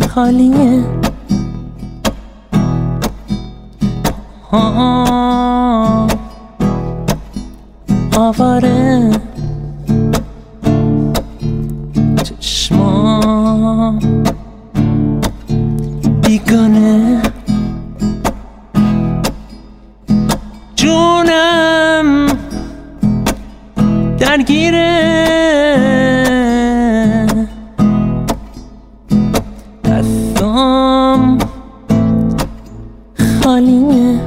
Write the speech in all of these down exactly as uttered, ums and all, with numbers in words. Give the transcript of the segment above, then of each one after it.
خالیه آه آواره چشما بیگانه جونم درگیره دستام خالیه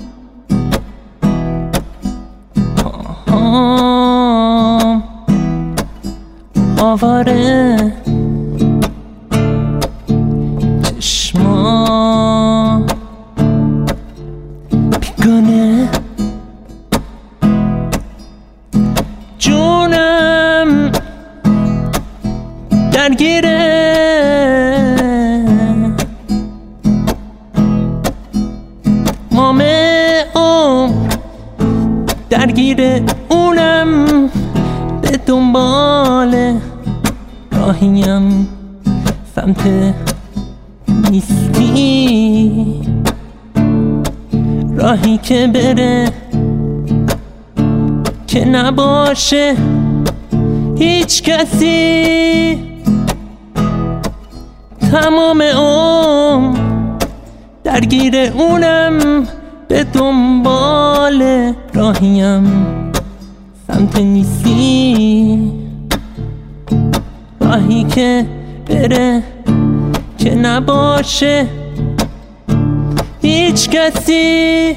آهام آواره چشما بیگانه جونم درگیره مام عمر درگیره اونم به دنبال راهیم سمت نیستی راهی که بره که نباشه هیچ کسی تمام عمر درگیر اونم به دنبال راهیم سمت نیستی راهی که بره که نباشه هیچ کسی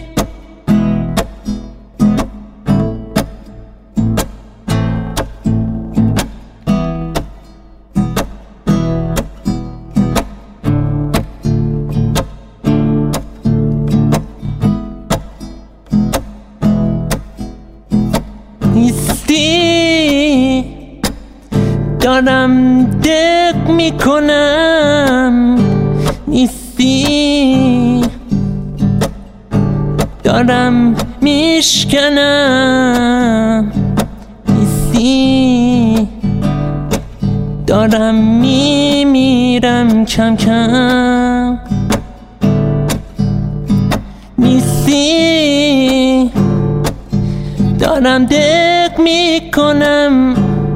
نیستی دارم دق میکنم نیستی دارم میشکنم نیستی دارم میمیرم کم کم نیستی دارم دق میکنم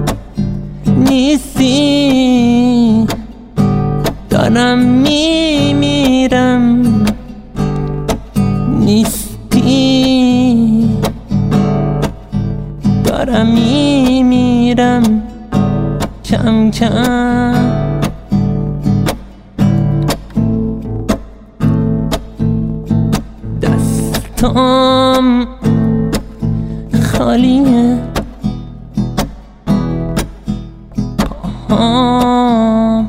نیستی دارم میمیرم نیستی دارم میمیرم کم کم دستام خالیه پاهام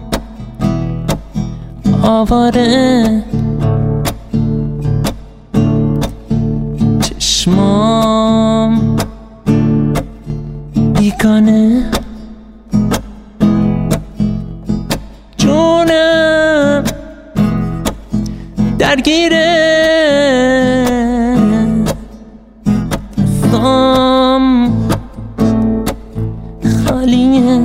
آواره چشمام بیگانه جونم درگیره دستام خالیه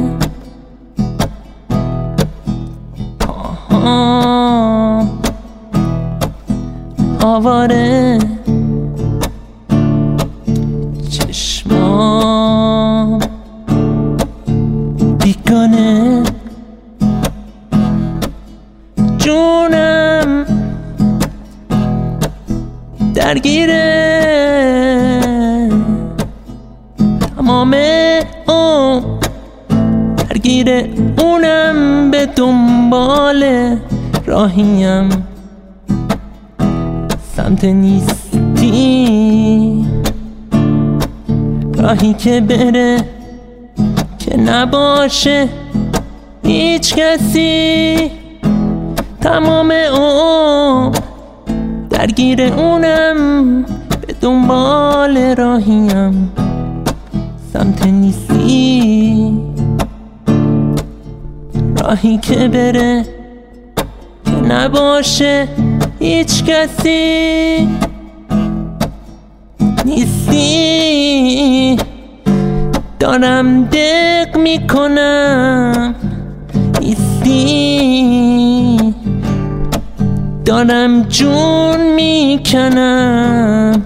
پاهام آواره چشمام بیگانه جونم درگیره تمام عمر درگیره اونم به دنبال راهیم سمت نیستی راهی که بره که نباشه هیچ کسی تمام عمر درگیر اونم به دنبال راهیم سمت نیستی راهی که بره که نباشه هیچ کسی نیستی دارم دق میکنم نیستی دارم جون میکنم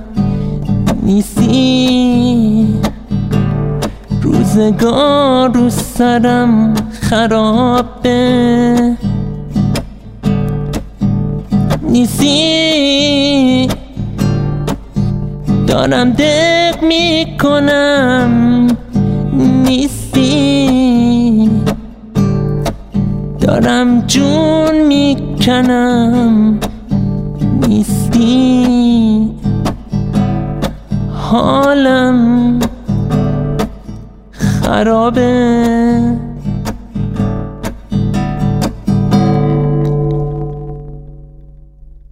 نیستی، روزگار رو سرم خرابه نیستی، دارم دق میکنم نیستی، دارم جون میکنم نیستی، حالم خرابه.